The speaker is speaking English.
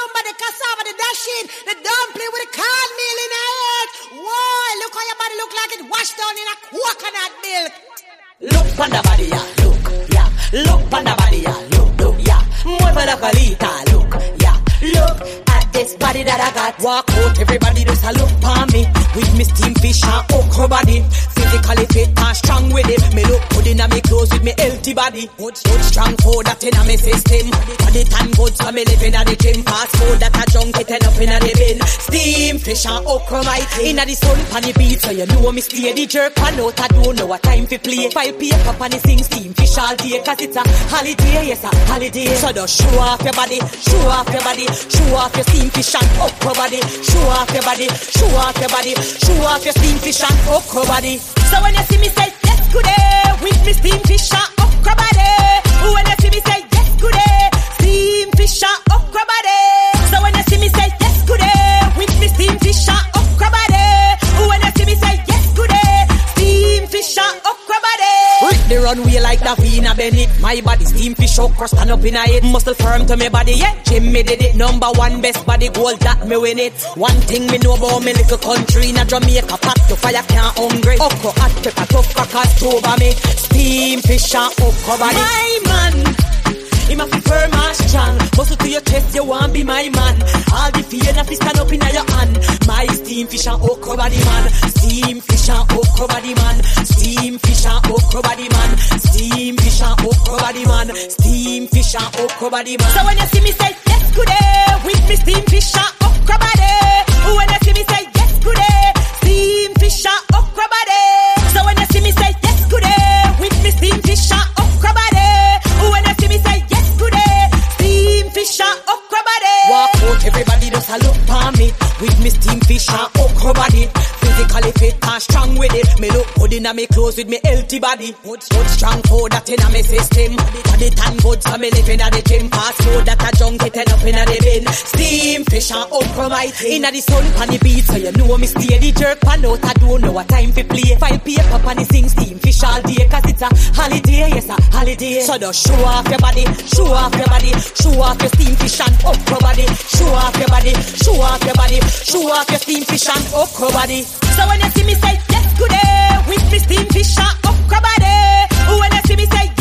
cucumber, the cassava, the dasheen, the dumpling with the cornmeal in it. Whoa, look how your body look like it washed down in a coconut milk. Look on the body, yeah, look, yeah. Look on the body, yeah, look, yeah. Mueve la colita, look, yeah. Look at this body that I got. Walk out, everybody just a look on me. With me steam fish and okra body. Physically fit and strong with it. Me look good in me clothes with me healthy body. Good strong food that in me system. Body tan good so me living at the gym. Fast food that a junk it end up in the bin. Steam fish and okra mighty. Inna the sun pan the beat so you know me stay. The jerk pan out I don't know what time fi play. File paper pan the sing steam fish all day. Cause it's a holiday, yes a holiday. So just show off your body, show off your body. Show off your steam fish and okra body. Show off your body, show off your body. Show off your steam fish and okra body. So when you see me say yes today, with me steam fish and okra body. When you see me say yes today, steam fish and okra body. So when you see me say yes today, with me steam fish and okra body. When you see me say yes today, steam fish and okra body. The runway like Davina Bennett. My body steam fish okra stand up in a it. Muscle firm to me body, yeah. Jim me did it. Number one best body gold that me win it. One thing me know about me little country. In a Jamaica pot to fire can't hungry. Okra hot pepper tough crackers over me. Steam fish and okra body. My man, him a fi firm and strong. Muscle to your chest, you want be my man. All the fear that fi stand up in your hand. My steam fish and okra body man. Steam fish and okra body man. Steam fish and okra body man. Steam fish and okra body man. Steam fish and okra body man. So when you see me say yes today, with me steam fish and okra body. When you see me say yes today, steam fish and okra body. So when you see me say yes today, with me steam fish and okra body. When you see me say yes today, steam fish and okra body. Walk out, everybody just a look for me. With me steam fish and okra body. Physically fit and strong with it. Me look good in me clothes with me healthy body. Good strong food that in me system. Body tan good so me living at the gym. Fast food that a junk it end up in the bin. Steam fish and okra mighty. Inna the sun pan the beat so you know me stay. The jerk pan out I don't know what time fi play. File paper pan the sing steam fish all day. Cause it's a holiday, yes a holiday. So just show off your body, show off your body. Show off your steam fish and okra body. Show off your body, show off your body. Show off your steam fish and okra body. So when you see me say yes today, with me steam fish and okra body. When you see me say